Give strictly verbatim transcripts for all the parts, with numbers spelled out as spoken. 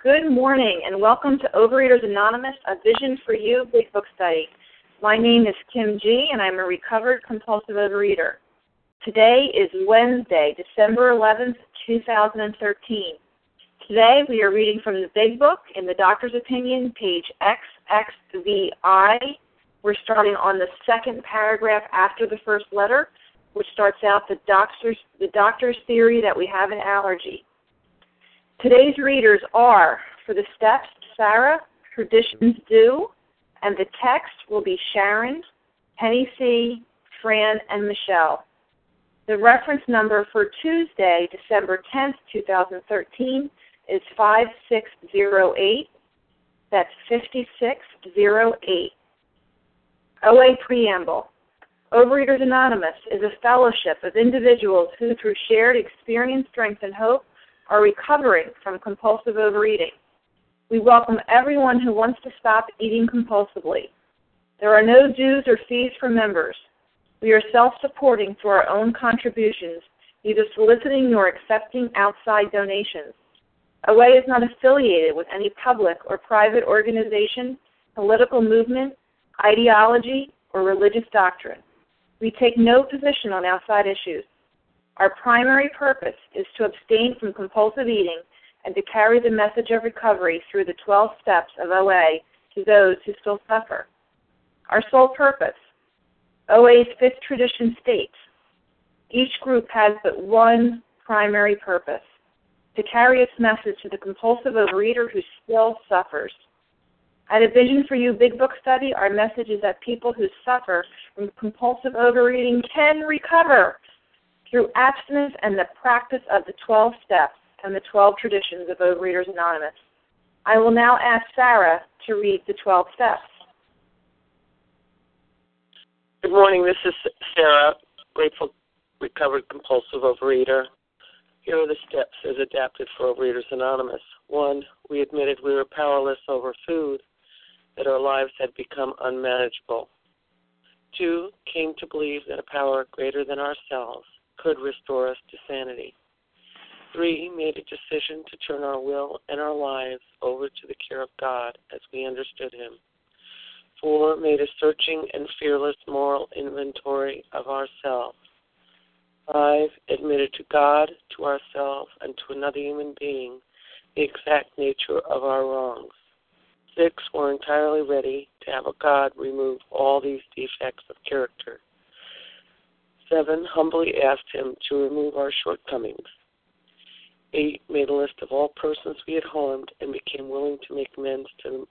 Good morning, and welcome to Overeaters Anonymous, A Vision for You Big Book Study. My name is Kim G., and I'm a recovered compulsive overeater. Today is Wednesday, December eleventh, two thousand thirteen. Today we are reading from the Big Book, in the Doctor's Opinion, page X X V I. We're starting on the second paragraph after the first letter, which starts out the doctor's, the doctor's theory that we have an allergy. Today's readers are, for the steps, Sarah, Traditions Do, and the text will be Sharon, Penny C., Fran, and Michelle. The reference number for Tuesday, December tenth, two thousand thirteen is five six zero eight. That's five six zero eight. O A Preamble. Overeaters Anonymous is a fellowship of individuals who, through shared experience, strength, and hope, are recovering from compulsive overeating. We welcome everyone who wants to stop eating compulsively. There are no dues or fees for members. We are self-supporting through our own contributions, neither soliciting nor accepting outside donations. O A is not affiliated with any public or private organization, political movement, ideology, or religious doctrine. We take no position on outside issues. Our primary purpose is to abstain from compulsive eating and to carry the message of recovery through the twelve steps of O A to those who still suffer. Our sole purpose, O A's fifth tradition states, each group has but one primary purpose, to carry its message to the compulsive overeater who still suffers. At A Vision for You Big Book Study, our message is that people who suffer from compulsive overeating can recover through abstinence and the practice of the twelve steps and the twelve traditions of Overeaters Anonymous. I will now ask Sarah to read the twelve steps. Good morning, this is Sarah, grateful, recovered compulsive overeater. Here are the steps as adapted for Overeaters Anonymous. One, we admitted we were powerless over food, that our lives had become unmanageable. Two, came to believe that a power greater than ourselves could restore us to sanity. Three, made a decision to turn our will and our lives over to the care of God as we understood Him. Four, made a searching and fearless moral inventory of ourselves. Five, admitted to God, to ourselves, and to another human being the exact nature of our wrongs. Six, were entirely ready to have a God remove all these defects of character. Seven, humbly asked Him to remove our shortcomings. Eight, made a list of all persons we had harmed and became willing to make amends to them,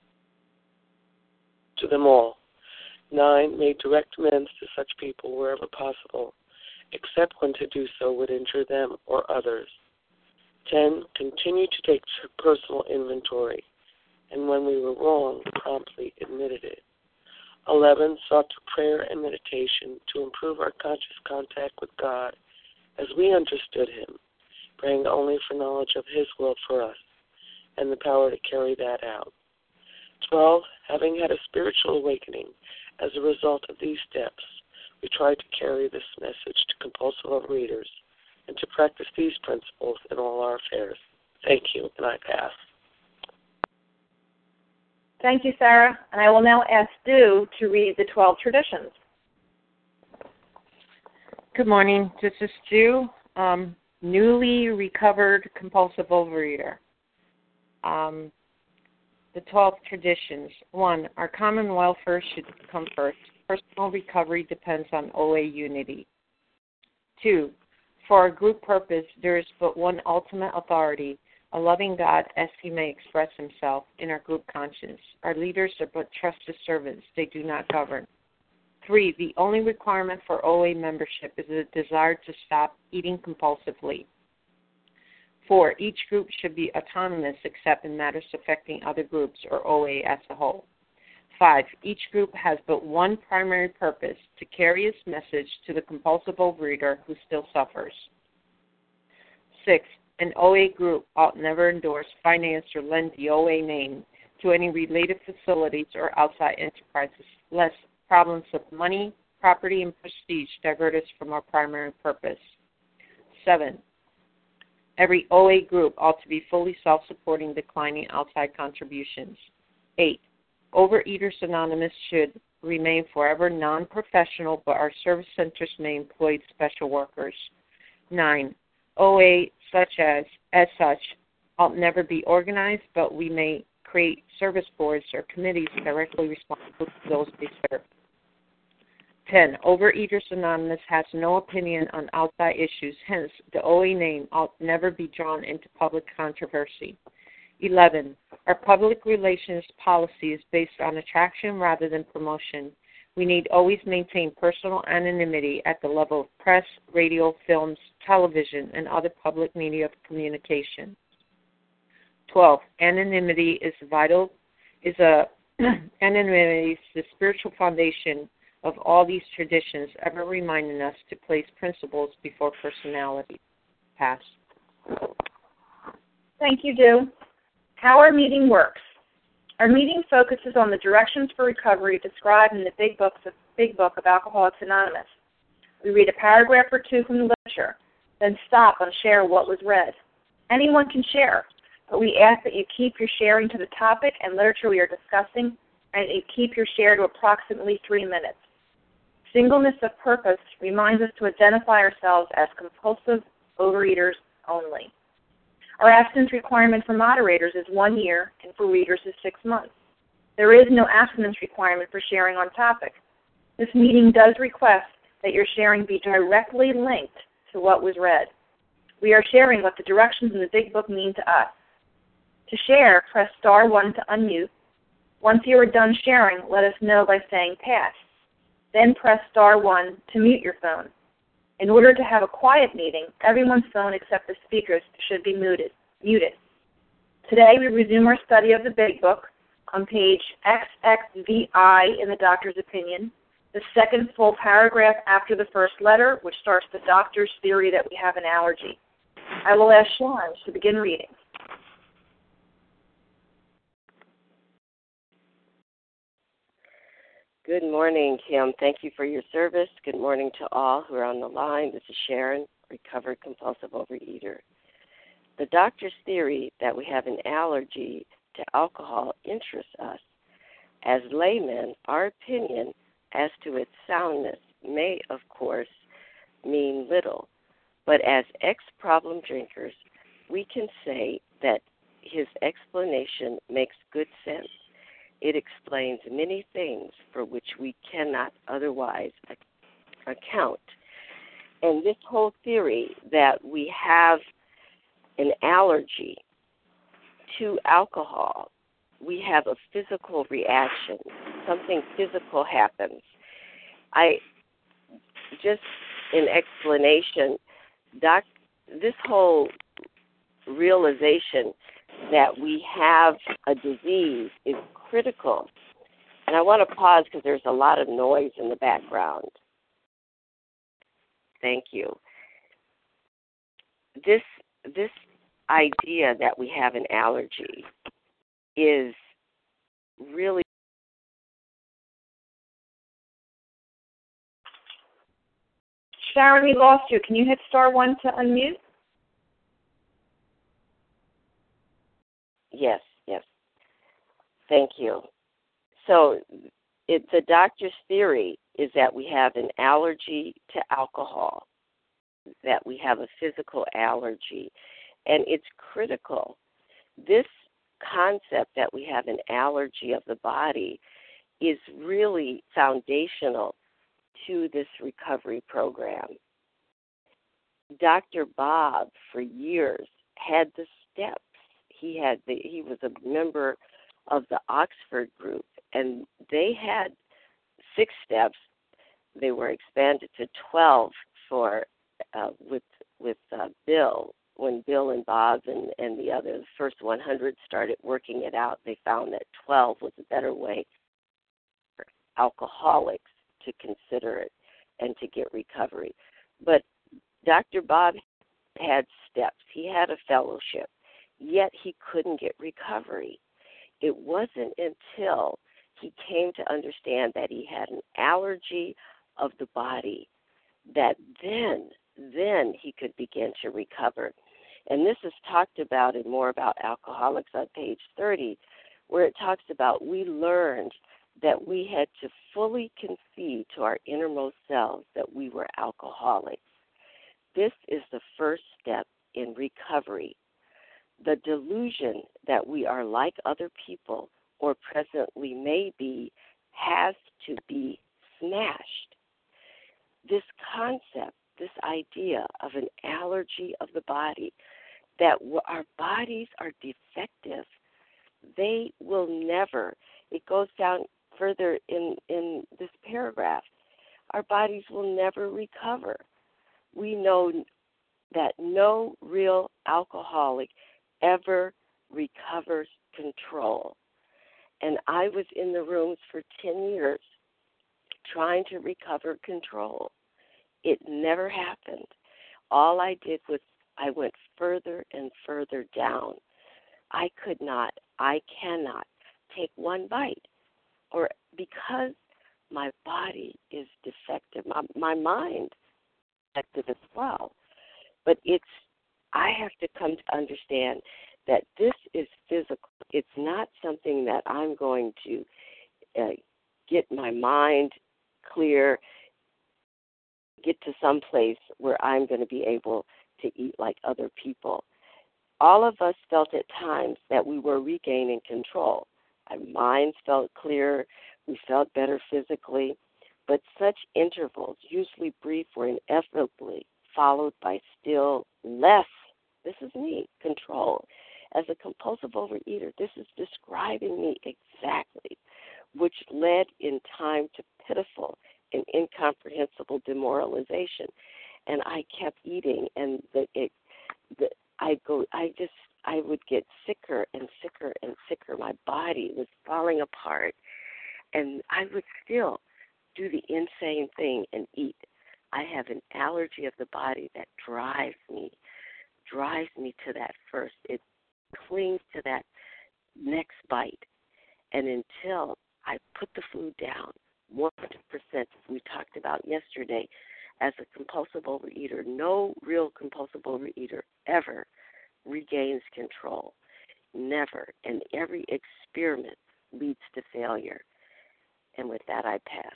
to them all. Nine, made direct amends to such people wherever possible, except when to do so would injure them or others. Ten, continued to take personal inventory, and when we were wrong, promptly admitted it. Eleven, sought through prayer and meditation to improve our conscious contact with God as we understood Him, praying only for knowledge of His will for us and the power to carry that out. Twelve, having had a spiritual awakening as a result of these steps, we tried to carry this message to compulsive overeaters and to practice these principles in all our affairs. Thank you, and I pass. Thank you, Sarah. And I will now ask Stu to read the twelve traditions. Good morning. This is Stu, um, newly recovered compulsive overeater. Um, the twelve traditions. One, our common welfare should come first. Personal recovery depends on O A unity. Two, for our group purpose, there is but one ultimate authority, a loving God as He may express Himself in our group conscience. Our leaders are but trusted servants. They do not govern. Three, the only requirement for O A membership is a desire to stop eating compulsively. Four, each group should be autonomous except in matters affecting other groups or O A as a whole. Five, each group has but one primary purpose, to carry its message to the compulsive overeater who still suffers. Six, an O A group ought never endorse, finance, or lend the O A name to any related facilities or outside enterprises, lest problems of money, property, and prestige divert us from our primary purpose. Seven, Every O A group ought to be fully self-supporting, declining outside contributions. Eight, Overeaters Anonymous should remain forever non-professional, but our service centers may employ special workers. Nine, O A such as, as such, ought never be organized, but we may create service boards or committees directly responsible to those they serve. ten. Overeaters Anonymous has no opinion on outside issues, hence the O A name ought never be drawn into public controversy. eleven. Our public relations policy is based on attraction rather than promotion. We need always maintain personal anonymity at the level of press, radio, films, television, and other public media of communication. twelve. Anonymity is vital, is a anonymity is the spiritual foundation of all these traditions, ever reminding us to place principles before personality. Pass. Thank you, Do. How our meeting works. Our meeting focuses on the directions for recovery described in the Big Book of, Big Book of Alcoholics Anonymous. We read a paragraph or two from the literature, then stop and share what was read. Anyone can share, but we ask that you keep your sharing to the topic and literature we are discussing, and you keep your share to approximately three minutes. Singleness of purpose reminds us to identify ourselves as compulsive overeaters only. Our abstinence requirement for moderators is one year, and for readers is six months. There is no abstinence requirement for sharing on topic. This meeting does request that your sharing be directly linked to what was read. We are sharing what the directions in the Big Book mean to us. To share, press star one to unmute. Once you are done sharing, let us know by saying pass. Then press star one to mute your phone. In order to have a quiet meeting, everyone's phone except the speaker's should be muted. muted. Today we resume our study of the Big Book on page X X V I in the doctor's opinion, the second full paragraph after the first letter, which starts the doctor's theory that we have an allergy. I will ask Sharon to begin reading. Good morning, Kim. Thank you for your service. Good morning to all who are on the line. This is Sharon, recovered compulsive overeater. The doctor's theory that we have an allergy to alcohol interests us. As laymen, our opinion as to its soundness may, of course, mean little, but as ex-problem drinkers, we can say that his explanation makes good sense. It explains many things for which we cannot otherwise account. And this whole theory that we have an allergy to alcohol, we have a physical reaction. Something physical happens. I just in explanation, doc, this whole realization that we have a disease is critical. And I want to pause because there's a lot of noise in the background. Thank you. This this idea that we have an allergy is really Sharon, we lost you. Can you hit star one to unmute? Yes, yes. Thank you. So it, the doctor's theory is that we have an allergy to alcohol, that we have a physical allergy, and it's critical. This concept that we have an allergy of the body is really foundational to this recovery program. Doctor Bob, for years, had the steps. He had the, he was a member of the Oxford group, and they had six steps. They were expanded to twelve for uh, with with uh, Bill. When Bill and Bob and, and the other the first one hundred started working it out, they found that twelve was a better way for alcoholics to consider it and to get recovery. But Doctor Bob had steps. He had a fellowship, yet he couldn't get recovery. It wasn't until he came to understand that he had an allergy of the body that then, then he could begin to recover. And this is talked about in More About Alcoholics on page thirty, where it talks about we learned that we had to fully concede to our innermost selves that we were alcoholics. This is the first step in recovery. The delusion that we are like other people or presently may be has to be smashed. This concept, this idea of an allergy of the body, that our bodies are defective, they will never, it goes down further in, in this paragraph, our bodies will never recover. We know that no real alcoholic ever recovers control. And I was in the rooms for ten years trying to recover control. It never happened. All I did was I went further and further down. I could not, I cannot take one bite, or because my body is defective, my, my mind is defective as well. But it's, I have to come to understand that this is physical. It's not something that I'm going to uh, get my mind clear, get to some place where I'm going to be able to eat like other people. All of us felt at times that we were regaining control. Our minds felt clearer. We felt better physically. But such intervals, usually brief, were inevitably followed by still less, this is me, control. As a compulsive overeater, this is describing me exactly, which led in time to pitiful and incomprehensible demoralization. And I kept eating, and the, it, the, I go, I just, I would get sicker and sicker and sicker. My body was falling apart, and I would still do the insane thing and eat. I have an allergy of the body that drives me, drives me to that first. It clings to that next bite. And until I put the food down, one hundred percent, as we talked about yesterday, as a compulsive overeater, no real compulsive overeater ever regains control. Never. And every experiment leads to failure. And with that, I pass.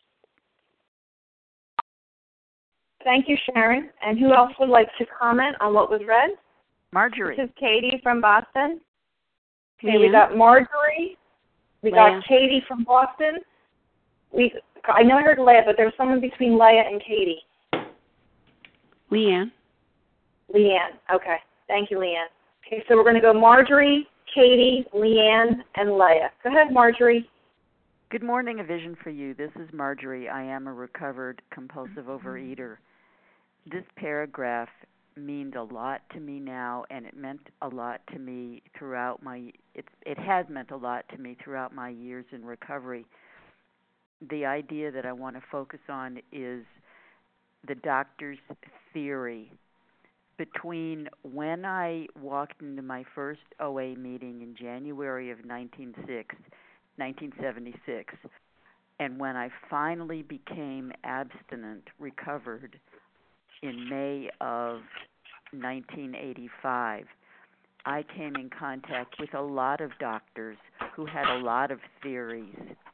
Thank you, Sharon. And who else would like to comment on what was read? Marjorie. This is Katie from Boston. Okay, Leanne. we got Marjorie. We Leah. got Katie from Boston. We, I know I heard Leah, but there was someone between Leah and Katie. Leanne. Leanne. Okay. Thank you, Leanne. Okay, so we're going to go Marjorie, Katie, Leanne, and Leah. Go ahead, Marjorie. Good morning, A Vision for You. This is Marjorie. I am a recovered compulsive overeater. This paragraph means a lot to me now, and it meant a lot to me throughout my, it, it has meant a lot to me throughout my years in recovery. The idea that I want to focus on is the doctor's theory. Between when I walked into my first O A meeting in January of nineteen seventy-six and when I finally became abstinent, recovered in May of nineteen eighty-five, I came in contact with a lot of doctors who had a lot of theories.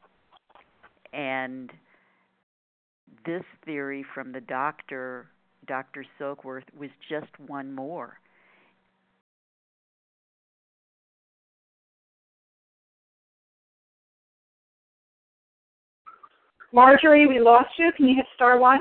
And this theory from the doctor, Doctor Silkworth, was just one more. Marjorie, we lost you. Can you hit star one?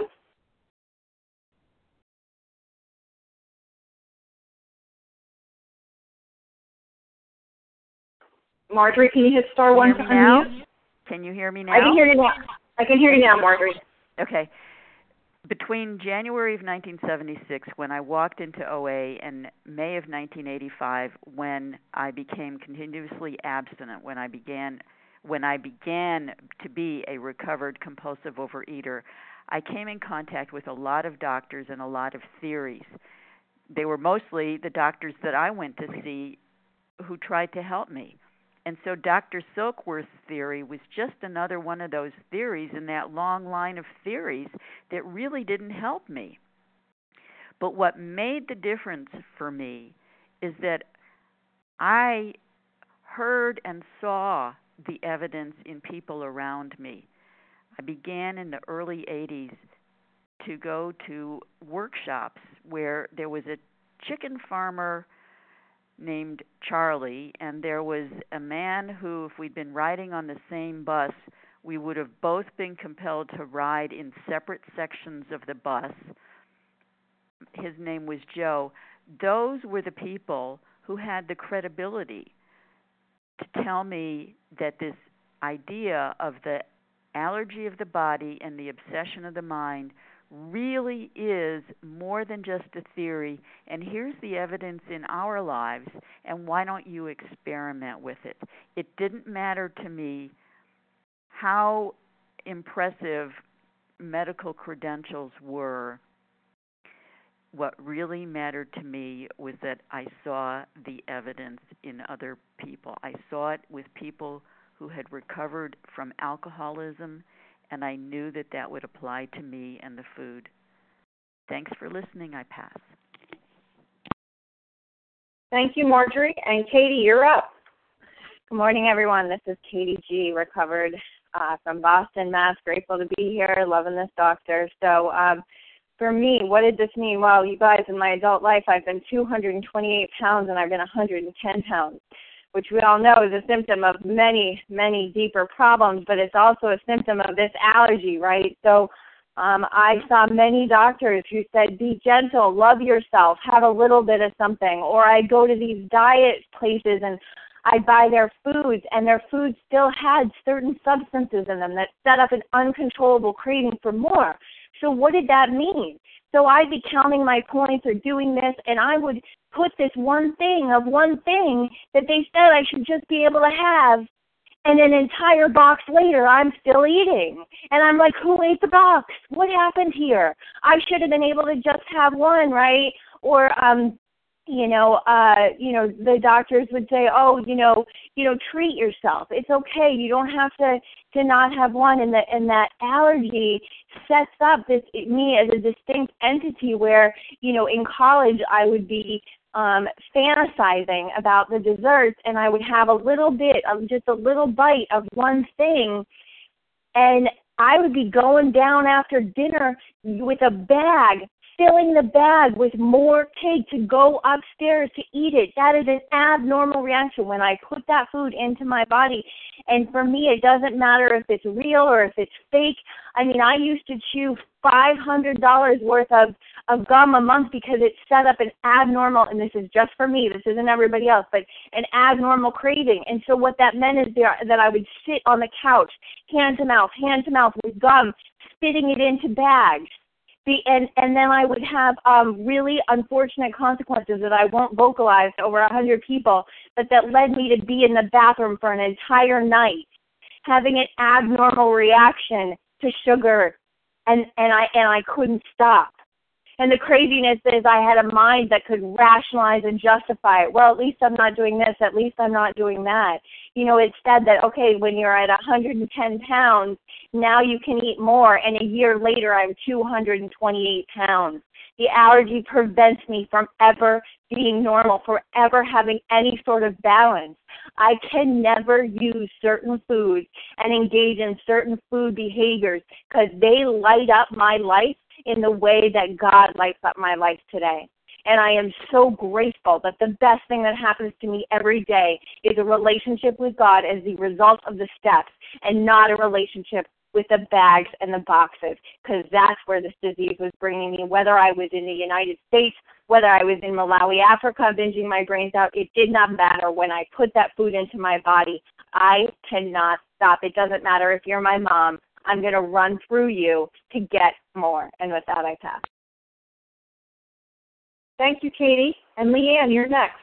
Marjorie, can you hit star one to unmute? Can you hear me now? I can hear you now. I can hear you now, Marjorie. Okay. Between January of nineteen seventy-six, when I walked into O A, and May of nineteen eighty-five, when I became continuously abstinent, when I began when I began to be a recovered compulsive overeater, I came in contact with a lot of doctors and a lot of theories. They were mostly the doctors that I went to see who tried to help me. And so Doctor Silkworth's theory was just another one of those theories in that long line of theories that really didn't help me. But what made the difference for me is that I heard and saw the evidence in people around me. I began in the early eighties to go to workshops where there was a chicken farmer named Charlie, and there was a man who, if we'd been riding on the same bus, we would have both been compelled to ride in separate sections of the bus. His name was Joe. Those were the people who had the credibility to tell me that this idea of the allergy of the body and the obsession of the mind really is more than just a theory, and here's the evidence in our lives, and why don't you experiment with it? It didn't matter to me how impressive medical credentials were. What really mattered to me was that I saw the evidence in other people. I saw it with people who had recovered from alcoholism, and I knew that that would apply to me and the food. Thanks for listening. I pass. Thank you, Marjorie. And Katie, you're up. Good morning, everyone. This is Katie G., recovered uh, from Boston, Mass. Grateful to be here, loving this doctor. So um, for me, what did this mean? Well, you guys, in my adult life, I've been two hundred twenty-eight pounds, and I've been one hundred ten pounds, which we all know is a symptom of many, many deeper problems, but it's also a symptom of this allergy, right? So um, I saw many doctors who said, be gentle, love yourself, have a little bit of something. Or I'd go to these diet places and I'd buy their foods, and their foods still had certain substances in them that set up an uncontrollable craving for more. So what did that mean? So I'd be counting my points or doing this, and I would put this one thing of one thing that they said I should just be able to have, and an entire box later, I'm still eating. And I'm like, who ate the box? What happened here? I should have been able to just have one, right? Or, um, you know, uh, you know, the doctors would say, oh, you know, you know, treat yourself. It's okay. You don't have to, to not have one. And, the, and that allergy sets up this me as a distinct entity where, you know, in college I would be um, fantasizing about the desserts, and I would have a little bit of just a little bite of one thing, and I would be going down after dinner with a bag, filling the bag with more cake to go upstairs to eat it. That is an abnormal reaction when I put that food into my body. And for me, it doesn't matter if it's real or if it's fake. I mean, I used to chew five hundred dollars worth of, of gum a month because it set up an abnormal, and this is just for me, this isn't everybody else, but an abnormal craving. And so what that meant is there, that I would sit on the couch, hand to mouth, hand to mouth with gum, spitting it into bags. The, and, and then I would have um, really unfortunate consequences that I won't vocalize to over one hundred people, but that led me to be in the bathroom for an entire night, having an abnormal reaction to sugar, and, and I and I couldn't stop. And the craziness is I had a mind that could rationalize and justify it. Well, at least I'm not doing this. At least I'm not doing that. You know, it said that, okay, when you're at one hundred ten pounds, now you can eat more. And a year later, I'm two hundred twenty-eight pounds. The allergy prevents me from ever being normal, forever having any sort of balance. I can never use certain foods and engage in certain food behaviors because they light up my life in the way that God lights up my life today. And I am so grateful that the best thing that happens to me every day is a relationship with God as the result of the steps, and not a relationship with the bags and the boxes, because that's where this disease was bringing me. Whether I was in the United States, whether I was in Malawi, Africa, binging my brains out, it did not matter. When I put that food into my body, I cannot stop. It doesn't matter if you're my mom. I'm going to run through you to get more. And with that, I pass. Thank you, Katie. And Leanne, you're next.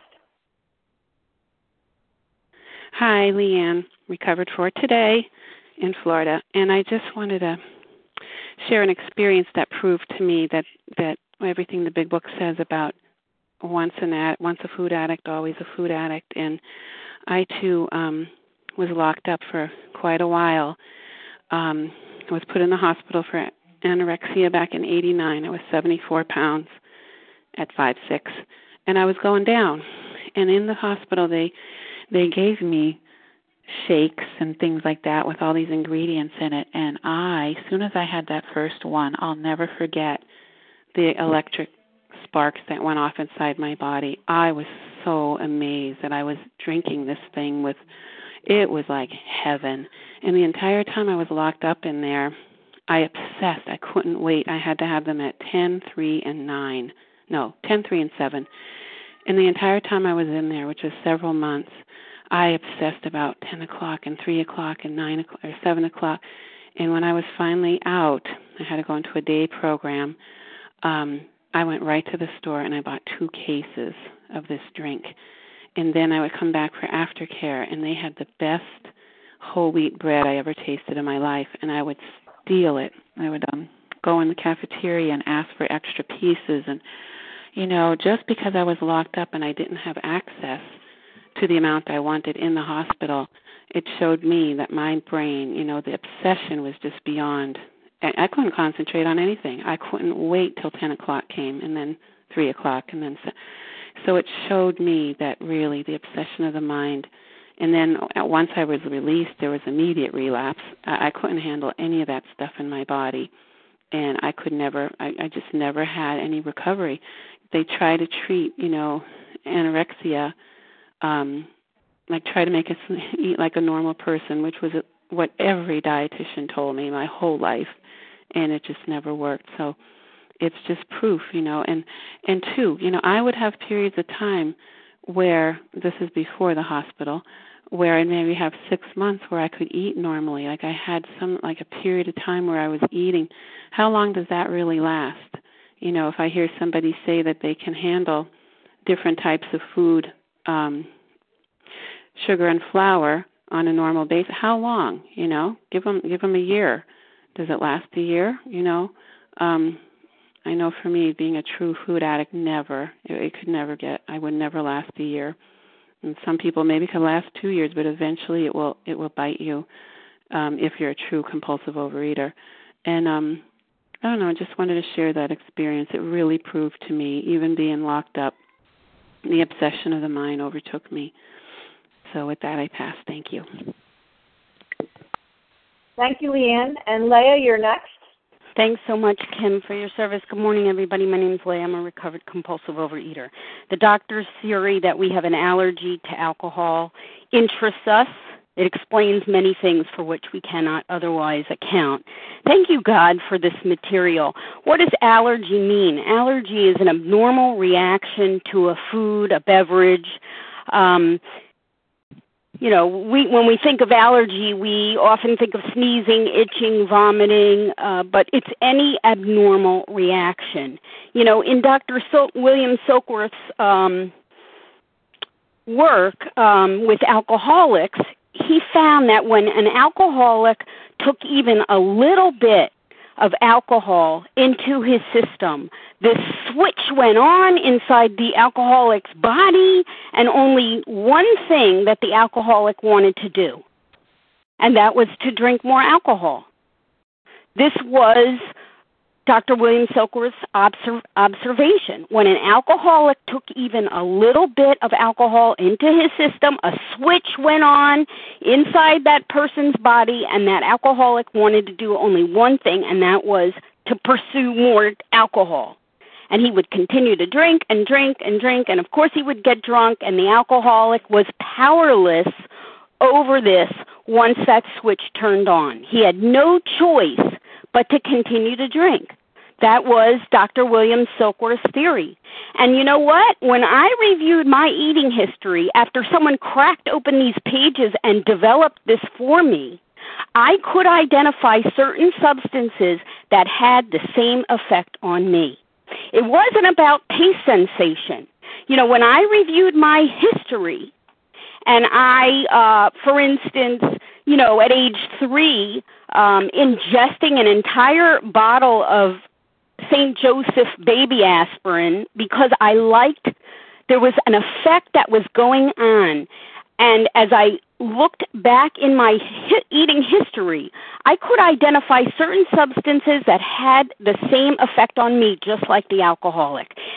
Hi, Leanne, recovered for today in Florida. And I just wanted to share an experience that proved to me that, that everything the big book says about once an ad, once a food addict, always a food addict. And I, too, um, was locked up for quite a while. Um, I was put in the hospital for anorexia back in eighty-nine. I was seventy-four pounds at five foot six, and I was going down. And in the hospital, they they gave me shakes and things like that with all these ingredients in it. And I, as soon as I had that first one, I'll never forget the electric sparks that went off inside my body. I was so amazed that I was drinking this thing with, it was like heaven. And the entire time I was locked up in there, I obsessed. I couldn't wait. I had to have them at ten, three, and nine. No, ten, three, and seven. And the entire time I was in there, which was several months, I obsessed about ten o'clock and three o'clock and nine o'clock or seven o'clock. And when I was finally out, I had to go into a day program. Um, I went right to the store and I bought two cases of this drink. And then I would come back for aftercare, and they had the best whole wheat bread I ever tasted in my life. And I would steal it. I would um, go in the cafeteria and ask for extra pieces. And, you know, just because I was locked up and I didn't have access to the amount I wanted in the hospital, it showed me that my brain, you know, the obsession was just beyond. I couldn't concentrate on anything. I couldn't wait till ten o'clock came, and then three o'clock, and then so, so it showed me that really the obsession of the mind. And then once I was released, there was immediate relapse. I, I couldn't handle any of that stuff in my body, and I could never. I, I just never had any recovery. They try to treat, you know, anorexia. Um, like try to make us eat like a normal person, which was what every dietitian told me my whole life, and it just never worked. So it's just proof, you know. And and two, you know, I would have periods of time where, this is before the hospital, where I maybe have six months where I could eat normally. Like I had some, like a period of time where I was eating. How long does that really last? You know, if I hear somebody say that they can handle different types of food, um, sugar and flour on a normal basis, how long? You know, give them give them a year. Does it last a year? You know, um, I know for me, being a true food addict, never. It, it could never get. I would never last a year. And some people maybe can last two years, but eventually it will it will bite you um, if you're a true compulsive overeater. And um, I don't know. I just wanted to share that experience. It really proved to me, even being locked up, the obsession of the mind overtook me. So with that, I pass. Thank you. Thank you, Leanne. And Leah, you're next. Thanks so much, Kim, for your service. Good morning, everybody. My name is Leah. I'm a recovered compulsive overeater. The doctor's theory that we have an allergy to alcohol interests us. It explains many things for which we cannot otherwise account. Thank you, God, for this material. What does allergy mean? Allergy is an abnormal reaction to a food, a beverage. Um, you know, we when we think of allergy, we often think of sneezing, itching, vomiting, uh, but it's any abnormal reaction. You know, in Doctor Sil- William Silkworth's um, work um, with alcoholics, he found that when an alcoholic took even a little bit of alcohol into his system, this switch went on inside the alcoholic's body, and only one thing that the alcoholic wanted to do, and that was to drink more alcohol. This was Doctor William Silkworth's observ- observation. When an alcoholic took even a little bit of alcohol into his system, a switch went on inside that person's body, and that alcoholic wanted to do only one thing, and that was to pursue more alcohol. And he would continue to drink and drink and drink, and of course he would get drunk, and the alcoholic was powerless over this once that switch turned on. He had no choice but to continue to drink. That was Doctor William Silkworth's theory. And you know what? When I reviewed my eating history, after someone cracked open these pages and developed this for me, I could identify certain substances that had the same effect on me. It wasn't about taste sensation. You know, when I reviewed my history, and I, uh, for instance, you know, at age three, um, ingesting an entire bottle of Saint Joseph baby aspirin because I liked there was an effect that was going on. And as I looked back in my hi- eating history, I could identify certain substances that had the same effect on me, just like the alcoholic.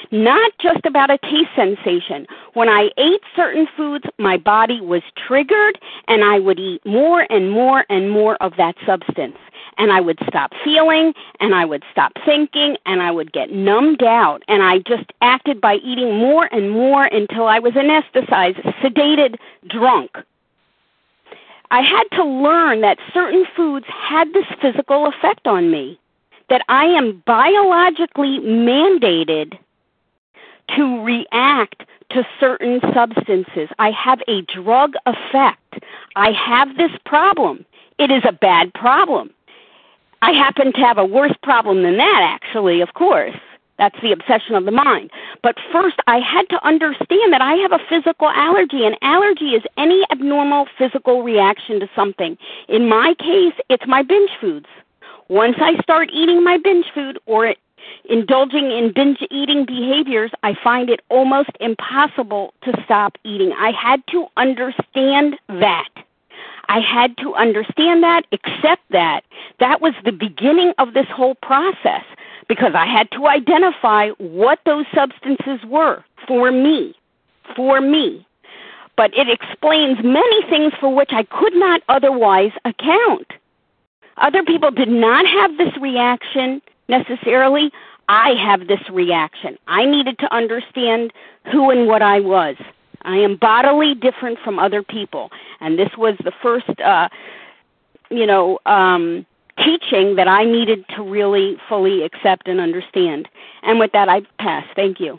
not just about a taste sensation. When I ate certain foods, my body was triggered, and I would eat more and more and more of that substance. And I would stop feeling, and I would stop thinking, and I would get numbed out. And I just acted by eating more and more until I was anesthetized, sedated, drunk. I had to learn that certain foods had this physical effect on me, that I am biologically mandated to react to certain substances. I have a drug effect. I have this problem. It is a bad problem. I happen to have a worse problem than that, actually, of course. That's the obsession of the mind. But first, I had to understand that I have a physical allergy. An allergy is any abnormal physical reaction to something. In my case, it's my binge foods. Once I start eating my binge food or indulging in binge eating behaviors, I find it almost impossible to stop eating. I had to understand that. I had to understand that, accept that. That was the beginning of this whole process because I had to identify what those substances were for me, for me. But it explains many things for which I could not otherwise account. Other people did not have this reaction necessarily. I have this reaction. I needed to understand who and what I was. I am bodily different from other people. And this was the first, uh, you know, um, teaching that I needed to really fully accept and understand. And with that, I pass. Thank you.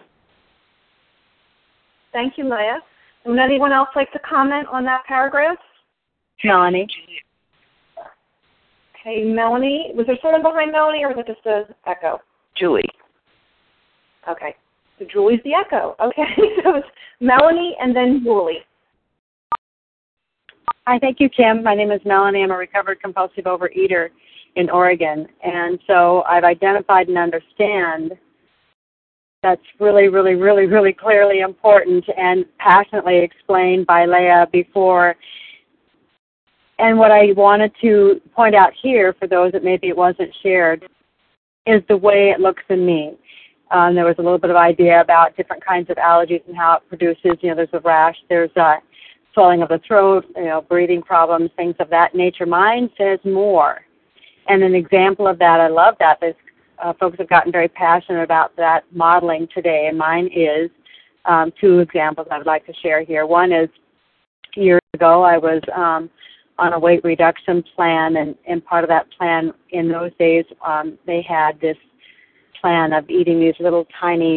Thank you, Leah. Would anyone else like to comment on that paragraph? Melanie. Okay, Melanie. Was there someone behind Melanie, or was it just an echo? Julie. Okay. So Julie's the echo. Okay. So it's Melanie and then Julie. Hi, thank you, Kim. My name is Melanie. I'm a recovered compulsive overeater in Oregon. And so I've identified and understand that's really, really, really, really clearly important and passionately explained by Leah before. And what I wanted to point out here, for those that maybe it wasn't shared, is the way it looks in me. Um, there was a little bit of idea about different kinds of allergies and how it produces, you know, there's a rash, there's a swelling of the throat, you know, breathing problems, things of that nature. Mine says more. And an example of that, I love that. There's, uh, folks have gotten very passionate about that modeling today, and mine is um, two examples I would like to share here. One is years ago I was um, on a weight reduction plan, and, and part of that plan in those days um, they had this plan of eating these little tiny,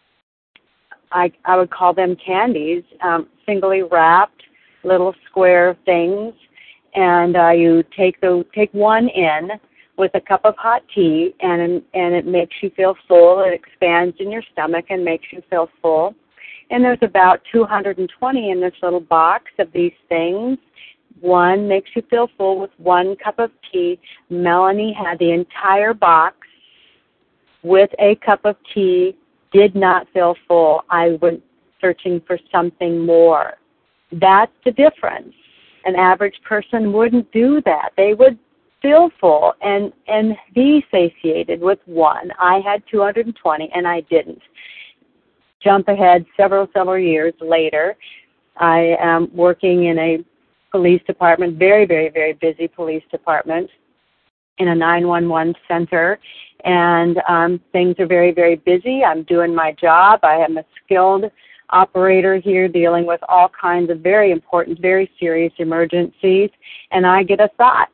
I, I would call them candies, um, singly wrapped little square things, and uh, you take the take one in with a cup of hot tea, and and it makes you feel full. It expands in your stomach and makes you feel full. And there's about two hundred twenty in this little box of these things. One makes you feel full with one cup of tea. Melanie had the entire box with a cup of tea, did not feel full. I went searching for something more. That's the difference. An average person wouldn't do that. They would feel full and, and be satiated with one. I had two hundred twenty, and I didn't. Jump ahead several, several years later, I am working in a police department, very, very, very busy police department in a nine one one center, and um, things are very, very busy. I'm doing my job. I am a skilled operator here dealing with all kinds of very important, very serious emergencies, and I get a thought.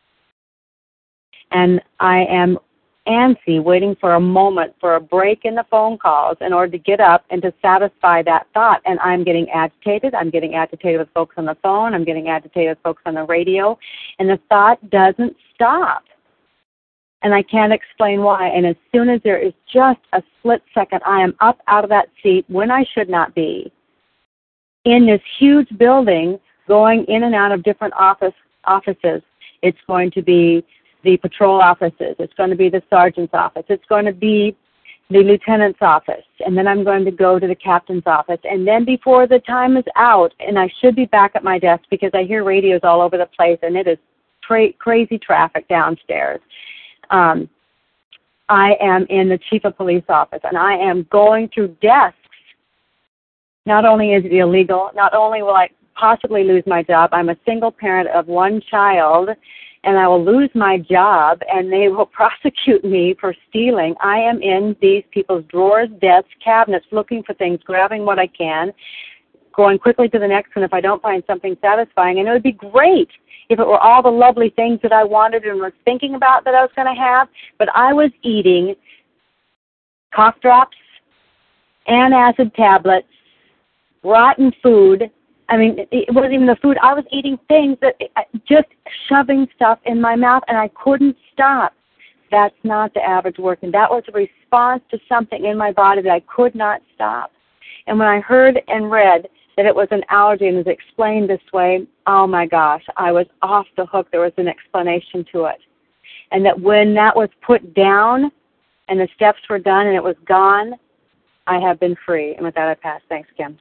And I am antsy, waiting for a moment, for a break in the phone calls in order to get up and to satisfy that thought. And I'm getting agitated. I'm getting agitated with folks on the phone. I'm getting agitated with folks on the radio. And the thought doesn't stop. And I can't explain why. And as soon as there is just a split second, I am up out of that seat when I should not be, in this huge building, going in and out of different office offices. It's going to be the patrol offices. It's going to be the sergeant's office. It's going to be the lieutenant's office. And then I'm going to go to the captain's office. And then before the time is out, and I should be back at my desk because I hear radios all over the place, and it is tra- crazy traffic downstairs. Um, I am in the chief of police office, and I am going through desks. Not only is it illegal, not only will I possibly lose my job, I'm a single parent of one child, and I will lose my job, and they will prosecute me for stealing. I am in these people's drawers, desks, cabinets, looking for things, grabbing what I can, going quickly to the next one if I don't find something satisfying. And it would be great if it were all the lovely things that I wanted and was thinking about that I was going to have, but I was eating cough drops, antacid tablets, rotten food. I mean, it wasn't even the food. I was eating things that, just shoving stuff in my mouth, and I couldn't stop. That's not the average working. That was a response to something in my body that I could not stop. And when I heard and read that it was an allergy and was explained this way, oh my gosh, I was off the hook. There was an explanation to it. And that when that was put down and the steps were done and it was gone, I have been free. And with that, I pass. Thanks, Kim.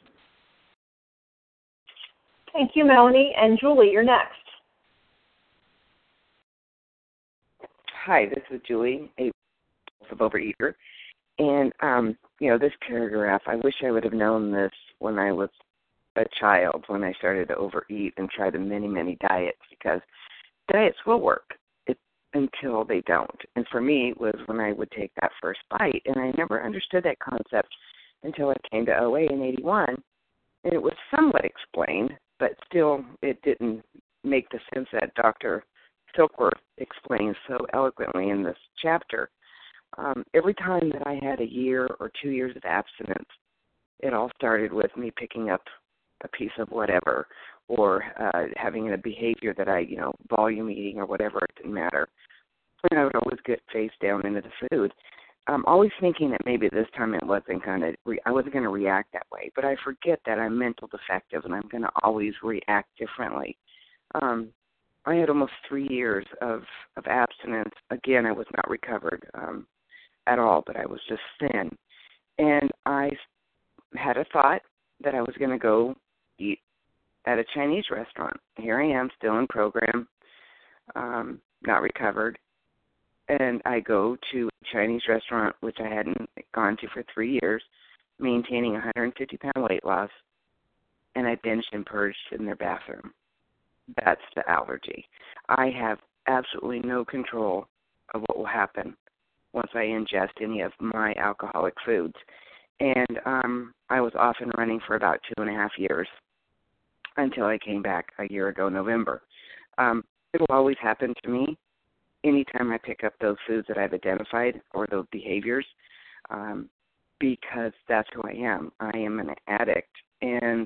Thank you, Melanie. And Julie, you're next. Hi, this is Julie, a compulsive overeater. And, um, you know, this paragraph, I wish I would have known this when I was a child, when I started to overeat and try the many, many diets, because diets will work it, until they don't. And for me, it was when I would take that first bite, and I never understood that concept until I came to O A in eighty-one, and it was somewhat explained, but still it didn't make the sense that Doctor Silkworth explains so eloquently in this chapter. Um, every time that I had a year or two years of abstinence, it all started with me picking up a piece of whatever, or uh, having a behavior that I, you know, volume eating or whatever, it didn't matter. And I would always get face down into the food. I'm always thinking that maybe this time it wasn't going to, re- I wasn't going to react that way, but I forget that I'm mental defective and I'm going to always react differently. Um, I had almost three years of, of abstinence. Again, I was not recovered um, at all, but I was just thin. And I had a thought that I was going to go eat at a Chinese restaurant. Here I am, still in program, um, not recovered. And I go to a Chinese restaurant, which I hadn't gone to for three years, maintaining a one hundred fifty pound weight loss, and I binged and purged in their bathroom. That's the allergy. I have absolutely no control of what will happen once I ingest any of my alcoholic foods. And um, I was off and running for about two and a half years until I came back a year ago, November. Um, it will always happen to me anytime I pick up those foods that I've identified or those behaviors, um, because that's who I am. I am an addict. And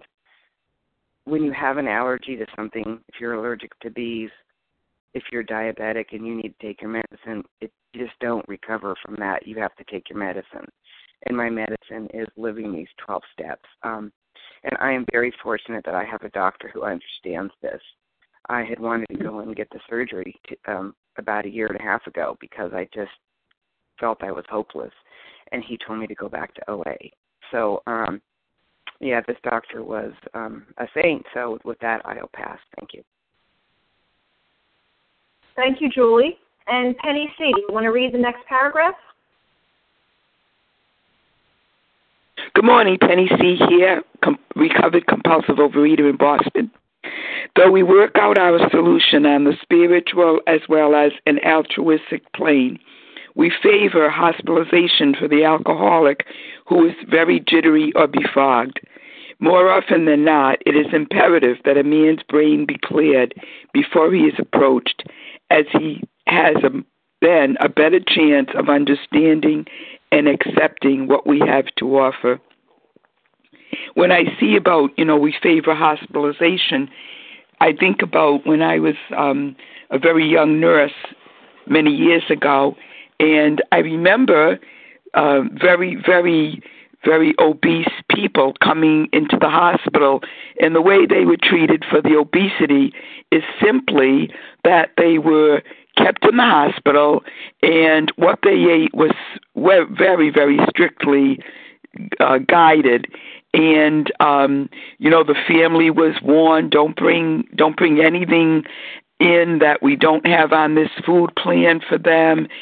when you have an allergy to something, if you're allergic to bees, if you're diabetic and you need to take your medicine, it, you just don't recover from that. You have to take your medicine. And my medicine is living these twelve steps. Um, and I am very fortunate that I have a doctor who understands this. I had wanted to go and get the surgery to, um, about a year and a half ago because I just felt I was hopeless. And he told me to go back to O A. So, um, yeah, this doctor was um, a saint. So with that, I'll pass. Thank you. Thank you, Julie. And Penny C., you want to read the next paragraph? Good morning, Penny C. here, com- recovered compulsive overeater in Boston. Though we work out our solution on the spiritual as well as an altruistic plane, we favor hospitalization for the alcoholic who is very jittery or befogged. More often than not, it is imperative that a man's brain be cleared before he is approached, as he has a, then a better chance of understanding and accepting what we have to offer. When I see about, you know, we favor hospitalization, I think about when I was um, a very young nurse many years ago, and I remember uh, very, very, very obese people coming into the hospital, and the way they were treated for the obesity is simply that they were kept in the hospital, and what they ate was very, very strictly uh, guided. And um, you know, the family was warned: don't bring, don't bring anything in that we don't have on this food plan for them.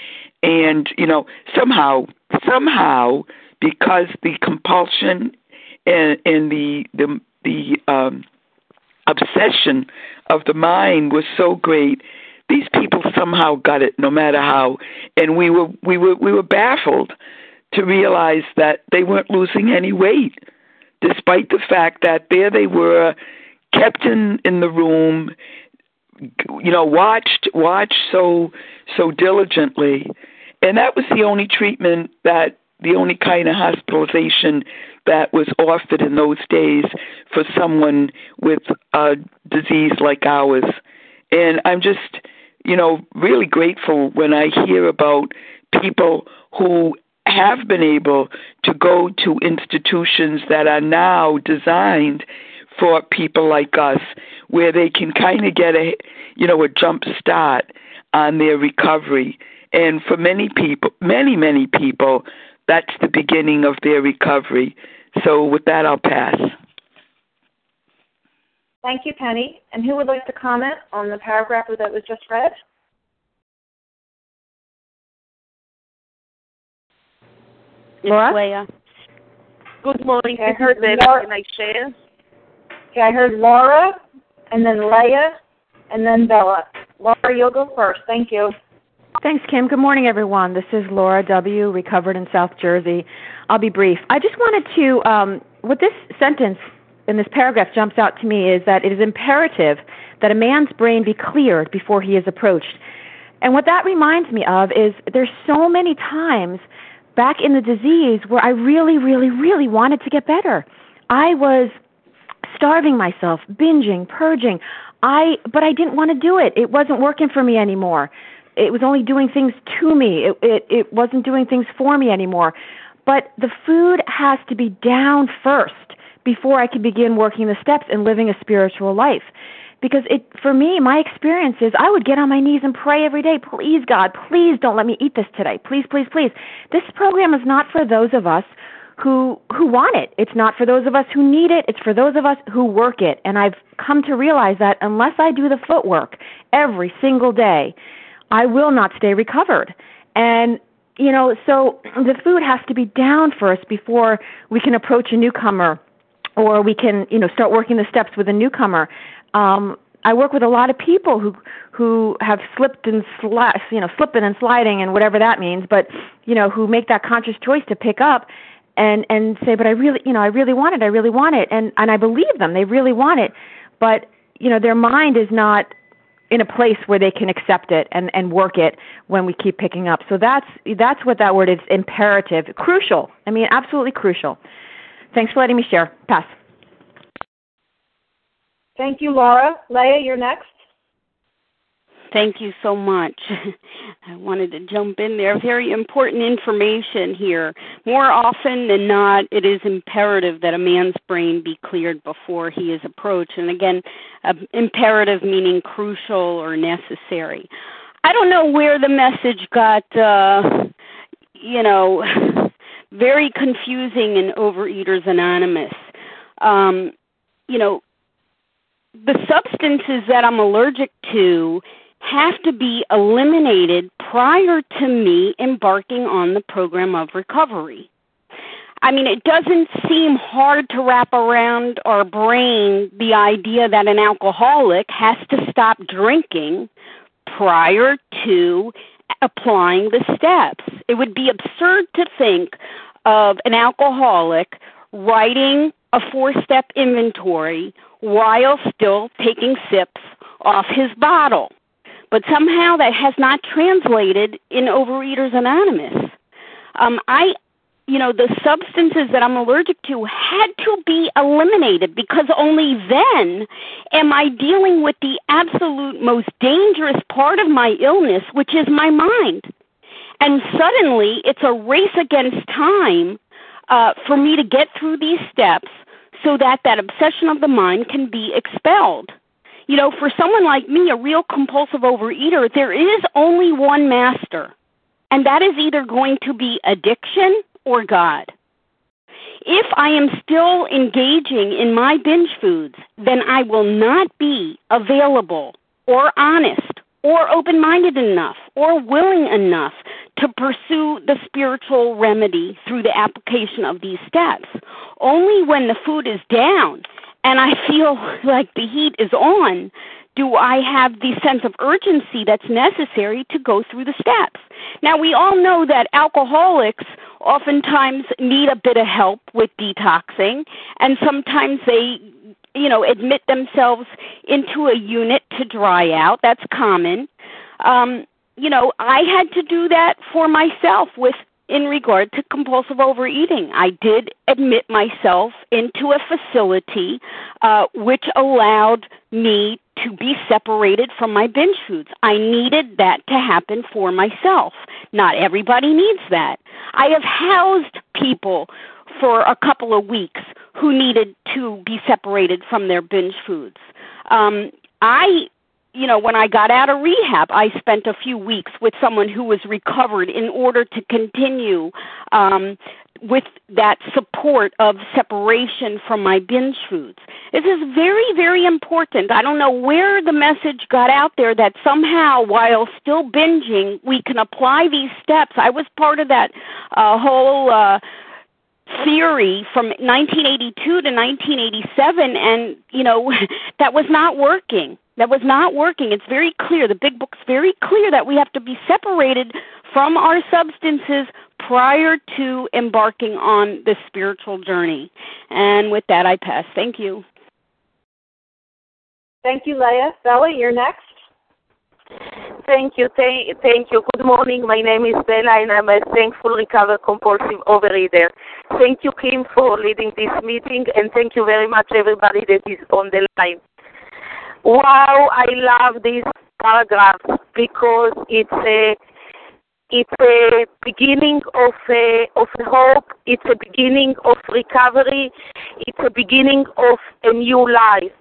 And, you know, somehow, somehow, because the compulsion and, and the the the um, obsession of the mind was so great, these people somehow got it, no matter how. And we were we were we were baffled to realize that they weren't losing any weight, despite the fact that there they were, kept in, in the room, you know, watched watched so so diligently. And that was the only treatment, that the only kind of hospitalization that was offered in those days for someone with a disease like ours. And I'm just, you know, really grateful when I hear about people who have been able to go to institutions that are now designed for people like us, where they can kind of get a, you know, a jump start on their recovery. And for many people, many, many people, that's the beginning of their recovery. So with that, I'll pass. Thank you, Penny. And who would like to comment on the paragraph that was just read? Laura? Leah. Good morning. Okay, I heard Laura. Can I share? Okay, I heard Laura, and then Leah, and then Bella. Laura, you'll go first. Thank you. Thanks, Kim. Good morning, everyone. This is Laura W., recovered in South Jersey. I'll be brief. I just wanted to, um, what this sentence in this paragraph jumps out to me is that it is imperative that a man's brain be cleared before he is approached. And what that reminds me of is there's so many times back in the disease where I really, really, really wanted to get better. I was starving myself, binging, purging. I, but I didn't want to do it. It wasn't working for me anymore. It was only doing things to me. It, it, it wasn't doing things for me anymore. But the food has to be down first before I can begin working the steps and living a spiritual life. Because it, for me, my experience is I would get on my knees and pray every day, please, God, please don't let me eat this today. Please, please, please. This program is not for those of us who who want it. It's not for those of us who need it. It's for those of us who work it. And I've come to realize that unless I do the footwork every single day, I will not stay recovered. And, you know, so the food has to be down first before we can approach a newcomer, or we can, you know, start working the steps with a newcomer. Um, I work with a lot of people who who have slipped and sli- you know, slipping and sliding and whatever that means, but, you know, who make that conscious choice to pick up and, and say, but I really, you know, I really want it, I really want it. And, and I believe them, they really want it. But, you know, their mind is not in a place where they can accept it and, and work it when we keep picking up. So that's that's what that word is, imperative, crucial. I mean, absolutely crucial. Thanks for letting me share. Pass. Thank you, Laura. Leah, you're next. Thank you so much. I wanted to jump in there. Very important information here. More often than not, it is imperative that a man's brain be cleared before he is approached. And again, uh, imperative meaning crucial or necessary. I don't know where the message got, uh, you know, very confusing in Overeaters Anonymous. Um, you know, the substances that I'm allergic to have to be eliminated prior to me embarking on the program of recovery. I mean, it doesn't seem hard to wrap around our brain the idea that an alcoholic has to stop drinking prior to applying the steps. It would be absurd to think of an alcoholic writing a four-step inventory while still taking sips off his bottle. But somehow that has not translated in Overeaters Anonymous. Um, I, you know, the substances that I'm allergic to had to be eliminated because only then am I dealing with the absolute most dangerous part of my illness, which is my mind. And suddenly it's a race against time uh, for me to get through these steps so that that obsession of the mind can be expelled. You know, for someone like me, a real compulsive overeater, there is only one master, and that is either going to be addiction or God. If I am still engaging in my binge foods, then I will not be available or honest or open-minded enough or willing enough to pursue the spiritual remedy through the application of these steps. Only when the food is down and I feel like the heat is on do I have the sense of urgency that's necessary to go through the steps. Now, we all know that alcoholics oftentimes need a bit of help with detoxing, and sometimes they, you know, admit themselves into a unit to dry out. That's common. Um, you know, I had to do that for myself with in regard to compulsive overeating. I did admit myself into a facility uh, which allowed me to be separated from my binge foods. I needed that to happen for myself. Not everybody needs that. I have housed people for a couple of weeks who needed to be separated from their binge foods. Um, I You know, when I got out of rehab, I spent a few weeks with someone who was recovered in order to continue um, with that support of separation from my binge foods. This is very, very important. I don't know where the message got out there that somehow, while still binging, we can apply these steps. I was part of that uh, whole uh, theory from nineteen eighty-two to nineteen eighty-seven, and, you know, that was not working. That was not working. It's very clear. The Big Book's very clear that we have to be separated from our substances prior to embarking on the spiritual journey. And with that, I pass. Thank you. Thank you, Leah. Bella, you're next. Thank you. Thank, thank you. Good morning. My name is Bella, and I'm a thankful recovered compulsive overeater. Thank you, Kim, for leading this meeting, and thank you very much, everybody that is on the line. Wow, I love this paragraph because it's a it's a beginning of a of a hope. It's a beginning of recovery. It's a beginning of a new life.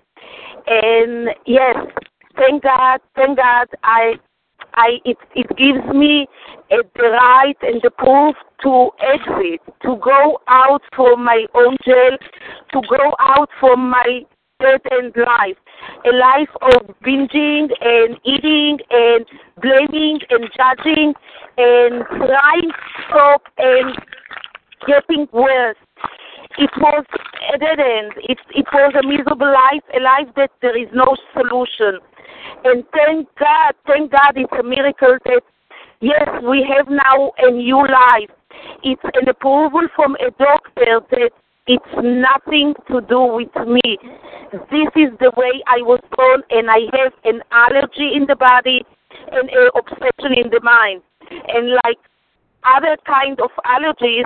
And yes, thank God, thank God. I I it it gives me a, the right and the proof to exit, to go out from my own jail, to go out from my dead-end life, a life of binging and eating and blaming and judging and trying to stop and getting worse. It was a dead end. It, it was a miserable life, a life that there is no solution. And thank God, thank God it's a miracle that, yes, we have now a new life. It's an approval from a doctor that it's nothing to do with me. This is the way I was born, and I have an allergy in the body and an obsession in the mind. And like other kind of allergies,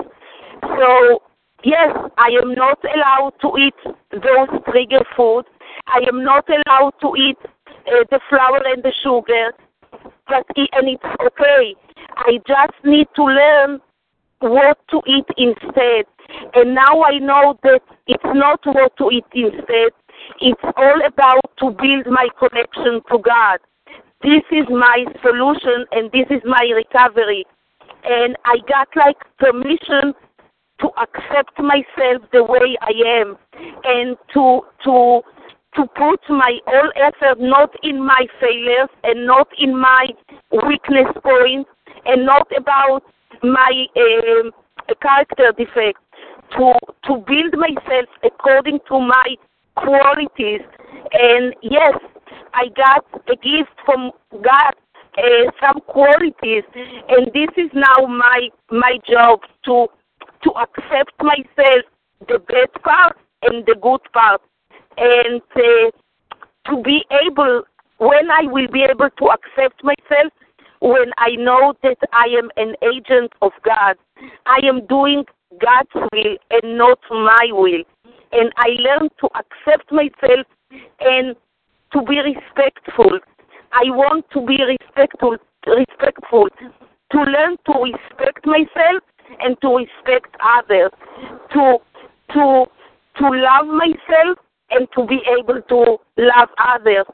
so yes, I am not allowed to eat those trigger foods. I am not allowed to eat uh, the flour and the sugar, but it, and it's okay. I just need to learn what to eat instead. And now I know that it's not what to eat instead. It's all about to build my connection to God. This is my solution, and this is my recovery. And I got like permission to accept myself the way I am, and to to to put my all effort not in my failures and not in my weakness points and not about my uh, character defects. To to build myself according to my qualities. And yes, I got a gift from God, uh, some qualities, and this is now my my job to to accept myself, the bad part and the good part, and uh, to be able, when I will be able to accept myself, when I know that I am an agent of God, I am doing God's will and not my will. And I learn to accept myself and to be respectful. I want to be respectful, respectful, to learn to respect myself and to respect others, to to to love myself and to be able to love others.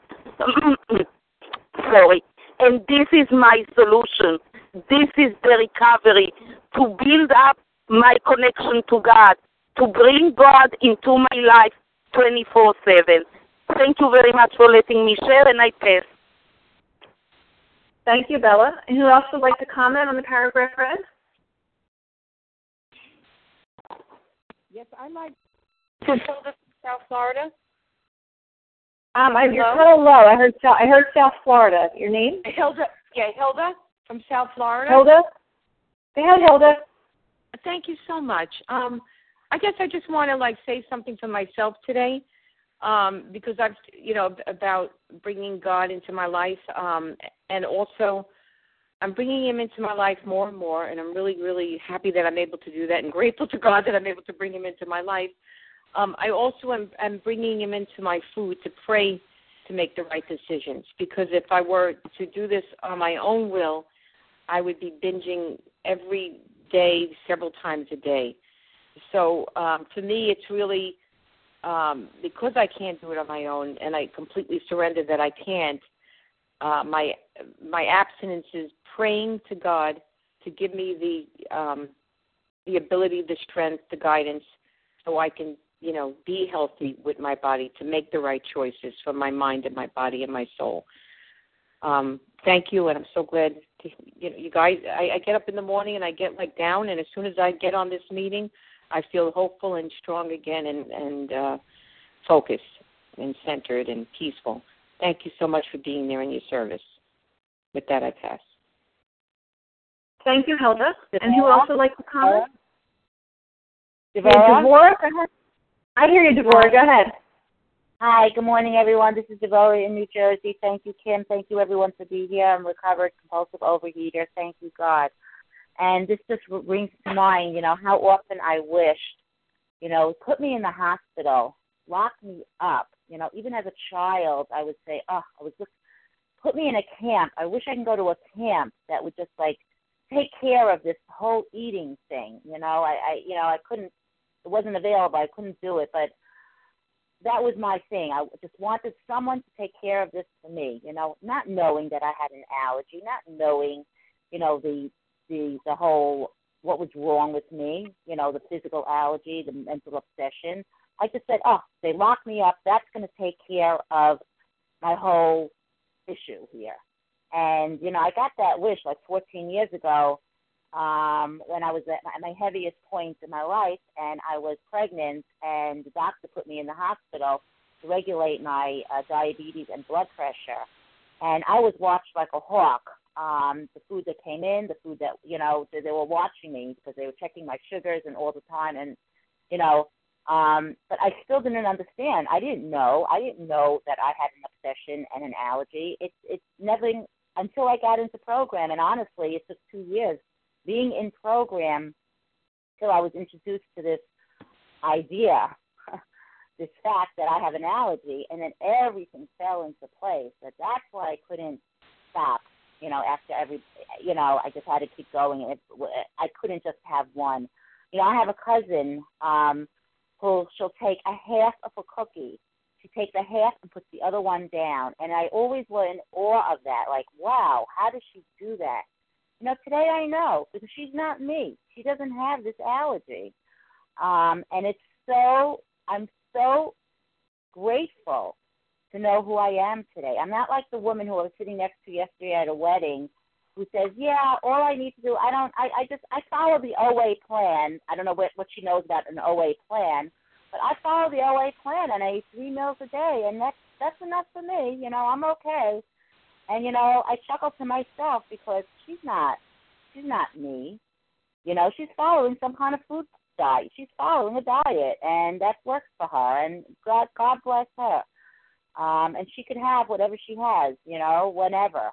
Sorry. And this is my solution. This is the recovery, to build up my connection to God, to bring God into my life twenty-four seven. Thank you very much for letting me share, and I pass. Thank you, Bella. And who else would like to comment on the paragraph read? Yes, I'd like to Hilda from South Florida. Um, I, you're kind of low. I heard I heard South Florida. Your name? Hilda. Yeah, Hilda from South Florida. Hilda. Go ahead, Hilda. Thank you so much. Um, I guess I just want to like say something for myself today, um, because I've you know about bringing God into my life, um, and also I'm bringing Him into my life more and more, and I'm really really happy that I'm able to do that, and grateful to God that I'm able to bring Him into my life. Um, I also am, am bringing Him into my food to pray to make the right decisions, because if I were to do this on my own will, I would be binging every day, several times a day. So um, to me, it's really, um, because I can't do it on my own, and I completely surrender that I can't, uh, my my abstinence is praying to God to give me the um, the ability, the strength, the guidance, so I can, you know, be healthy with my body, to make the right choices for my mind and my body and my soul. Um, thank you, and I'm so glad to, you know, you guys, I, I get up in the morning and I get like down, and as soon as I get on this meeting, I feel hopeful and strong again, and, and uh, focused and centered and peaceful. Thank you so much for being there in your service. With that, I pass. Thank you, Hilda. And who else would like to comment? Devorah? Devorah? I hear you, Devorah. Go ahead. Hi, good morning, everyone. This is Devorah in New Jersey. Thank you, Kim. Thank you, everyone, for being here. I'm recovered compulsive overeater. Thank you, God. And this just brings to mind, you know, how often I wished, you know, put me in the hospital, lock me up. You know, even as a child, I would say, oh, I was just, put me in a camp. I wish I can go to a camp that would just, like, take care of this whole eating thing. You know, I, I you know, I couldn't, it wasn't available. I couldn't do it, but that was my thing. I just wanted someone to take care of this for me, you know, not knowing that I had an allergy, not knowing, you know, the the the whole, what was wrong with me, you know, the physical allergy, the mental obsession. I just said, oh, they locked me up. That's going to take care of my whole issue here. And, you know, I got that wish like fourteen years ago, um, when I was at my, my heaviest point in my life, and I was pregnant, and the doctor put me in the hospital to regulate my uh, diabetes and blood pressure. And I was watched like a hawk. Um, the food that came in, the food that, you know, they, they were watching me because they were checking my sugars and all the time. And, you know, um, but I still didn't understand. I didn't know. I didn't know that I had an obsession and an allergy. It's it's never until I got into program. And honestly, it took two years being in program till I was introduced to this idea, this fact that I have an allergy, and then everything fell into place. But that's why I couldn't stop. You know, after every, you know, I just had to keep going. And it, I couldn't just have one. You know, I have a cousin um, who she'll take a half of a cookie. She takes a half and puts the other one down. And I always were in awe of that. Like, wow, how does she do that? You know, today I know, because she's not me. She doesn't have this allergy. Um, and it's so, I'm so grateful to know who I am today. I'm not like the woman who I was sitting next to yesterday at a wedding who says, yeah, all I need to do, I don't, I, I just, I follow the O A plan. I don't know what, what she knows about an O A plan, but I follow the O A plan, and I eat three meals a day, and that's, that's enough for me. You know, I'm okay. And, you know, I chuckle to myself because she's not, she's not me. You know, she's following some kind of food diet. She's following a diet, and that works for her, and God, God bless her. Um, and she can have whatever she has, you know, whenever.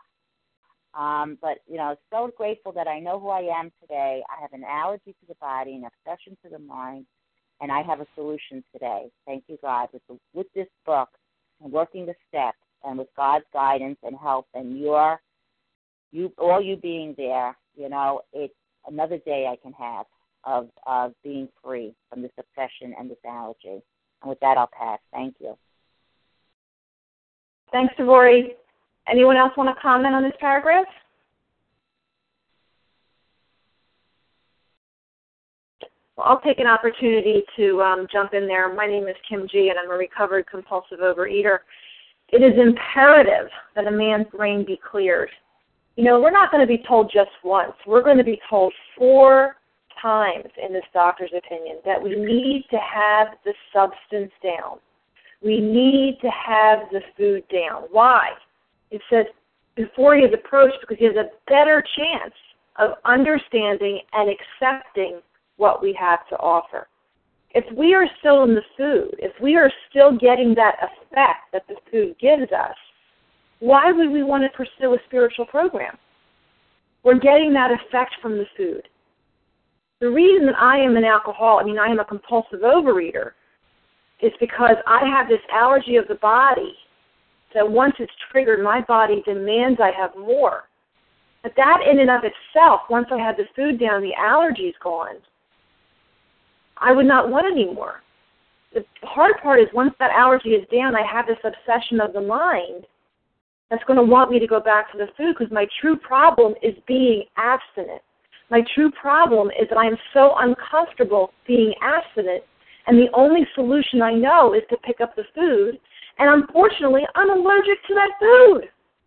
Um, but, you know, so grateful that I know who I am today. I have an allergy to the body, an obsession to the mind, and I have a solution today. Thank you, God, with, the, with this book and working the steps and with God's guidance and help and your, you, all you being there, you know, it's another day I can have of, of being free from this obsession and this allergy. And with that, I'll pass. Thank you. Thanks, Devorah. Anyone else want to comment on this paragraph? Well, I'll take an opportunity to um, jump in there. My name is Kim G., and I'm a recovered compulsive overeater. It is imperative that a man's brain be cleared. You know, we're not going to be told just once. We're going to be told four times in this doctor's opinion that we need to have the substance down. We need to have the food down. Why? It says before he is approached, because he has a better chance of understanding and accepting what we have to offer. If we are still in the food, if we are still getting that effect that the food gives us, why would we want to pursue a spiritual program? We're getting that effect from the food. The reason that I am an alcoholic, I mean, I am a compulsive overeater, is because I have this allergy of the body that once it's triggered, my body demands I have more. But that in and of itself, once I have the food down, the allergy's gone, I would not want any more. The hard part is once that allergy is down, I have this obsession of the mind that's going to want me to go back to the food because my true problem is being abstinent. My true problem is that I am so uncomfortable being abstinent, and the only solution I know is to pick up the food, and unfortunately, I'm allergic to that food.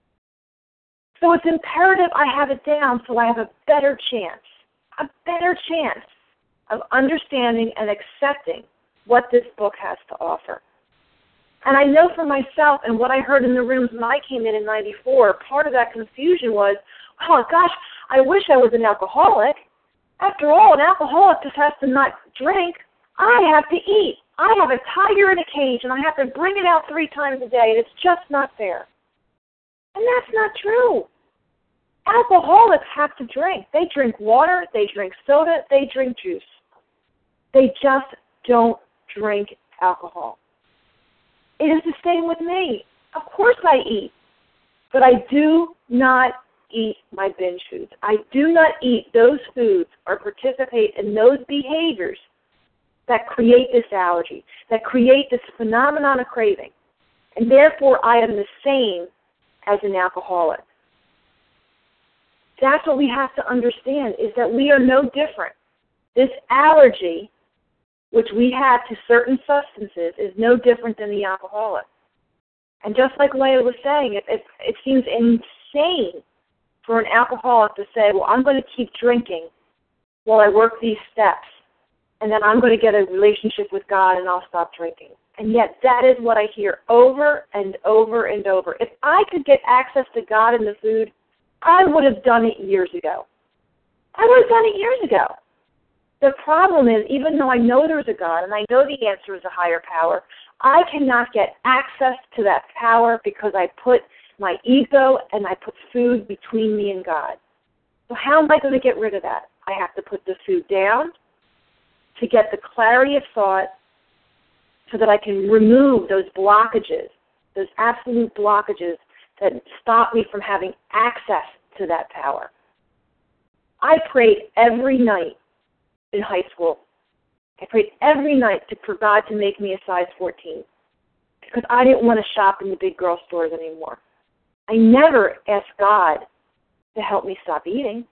So it's imperative I have it down so I have a better chance, a better chance of understanding and accepting what this book has to offer. And I know for myself and what I heard in the rooms when I came in in ninety-four, part of that confusion was, oh, gosh, I wish I was an alcoholic. After all, an alcoholic just has to not drink. I have to eat. I have a tiger in a cage, and I have to bring it out three times a day, and it's just not fair. And that's not true. Alcoholics have to drink. They drink water, they drink soda, they drink juice. They just don't drink alcohol. It is the same with me. Of course I eat, but I do not eat my binge foods. I do not eat those foods or participate in those behaviors that create this allergy, that create this phenomenon of craving. And therefore, I am the same as an alcoholic. That's what we have to understand, is that we are no different. This allergy, which we have to certain substances, is no different than the alcoholic. And just like Leah was saying, it, it, it seems insane for an alcoholic to say, well, I'm going to keep drinking while I work these steps, and then I'm going to get a relationship with God and I'll stop drinking. And yet that is what I hear over and over and over. If I could get access to God in the food, I would have done it years ago. I would have done it years ago. The problem is, even though I know there's a God and I know the answer is a higher power, I cannot get access to that power because I put my ego and I put food between me and God. So how am I going to get rid of that? I have to put the food down to get the clarity of thought so that I can remove those blockages, those absolute blockages that stop me from having access to that power. I prayed every night in high school. I prayed every night to, for God to make me a size fourteen because I didn't want to shop in the big girl stores anymore. I never asked God to help me stop eating.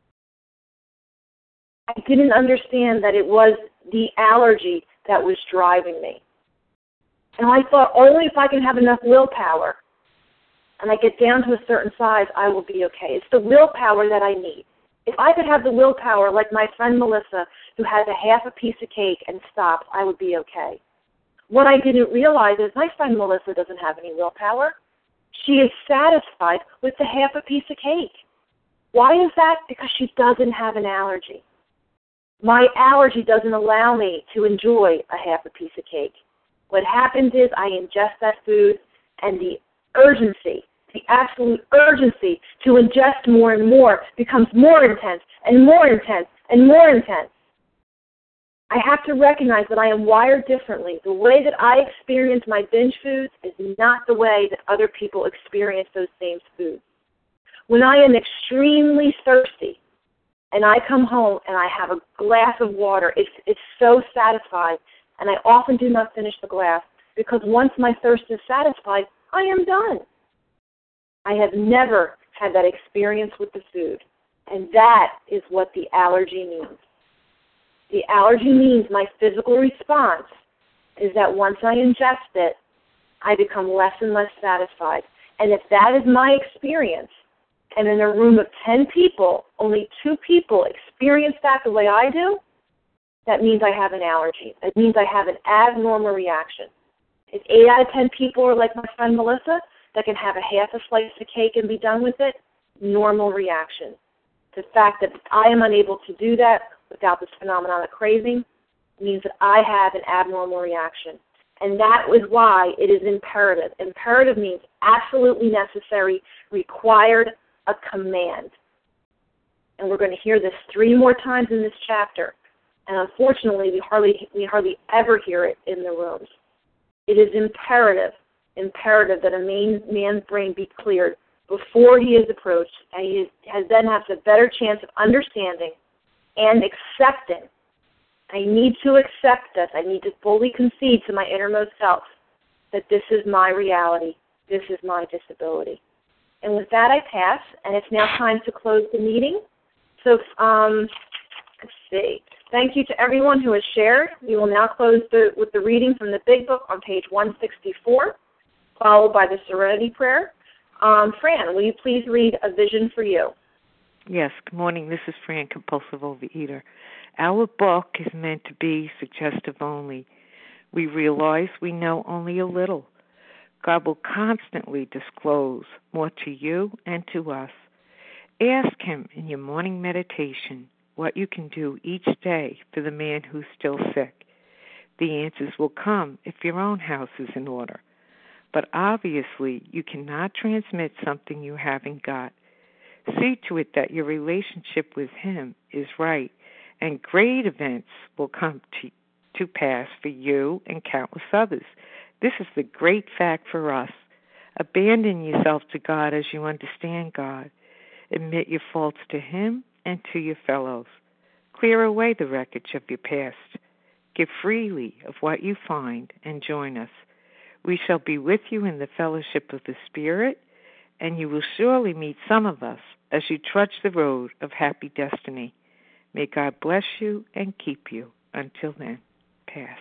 I didn't understand that it was the allergy that was driving me. And I thought only if I can have enough willpower and I get down to a certain size, I will be okay. It's the willpower that I need. If I could have the willpower like my friend Melissa, who has a half a piece of cake and stopped, I would be okay. What I didn't realize is my friend Melissa doesn't have any willpower. She is satisfied with the half a piece of cake. Why is that? Because she doesn't have an allergy. My allergy doesn't allow me to enjoy a half a piece of cake. What happens is I ingest that food, and the urgency, the absolute urgency to ingest more and more becomes more intense and more intense and more intense. I have to recognize that I am wired differently. The way that I experience my binge foods is not the way that other people experience those same foods. When I am extremely thirsty and I come home and I have a glass of water, it's, it's so satisfying, and I often do not finish the glass because once my thirst is satisfied, I am done. I have never had that experience with the food, and that is what the allergy means. The allergy means my physical response is that once I ingest it, I become less and less satisfied. And if that is my experience, and in a room of ten people, only two people experience that the way I do, that means I have an allergy. It means I have an abnormal reaction. If eight out of ten people are like my friend Melissa, that can have a half a slice of cake and be done with it, normal reaction. The fact that I am unable to do that without this phenomenon of craving means that I have an abnormal reaction. And that is why it is imperative. Imperative means absolutely necessary, required, a command. And we're going to hear this three more times in this chapter. And unfortunately, we hardly we hardly ever hear it in the rooms. It is imperative, imperative that a man, man's brain be cleared before he is approached, and he is, has then has a better chance of understanding and accepting. I need to accept this. I need to fully concede to my innermost self that this is my reality. This is my disability. And with that, I pass, and it's now time to close the meeting. So um, let's see. Thank you to everyone who has shared. We will now close the, with the reading from the Big Book on page one sixty-four, followed by the Serenity Prayer. Um, Fran, will you please read A Vision for You? Yes, good morning. This is Fran, compulsive overeater. Our book is meant to be suggestive only. We realize we know only a little. God will constantly disclose more to you and to us. Ask Him in your morning meditation what you can do each day for the man who's still sick. The answers will come if your own house is in order. But obviously, you cannot transmit something you haven't got. See to it that your relationship with Him is right, and great events will come to, to pass for you and countless others. This is the great fact for us. Abandon yourself to God as you understand God. Admit your faults to Him and to your fellows. Clear away the wreckage of your past. Give freely of what you find and join us. We shall be with you in the fellowship of the Spirit, and you will surely meet some of us as you trudge the road of happy destiny. May God bless you and keep you. Until then, pass.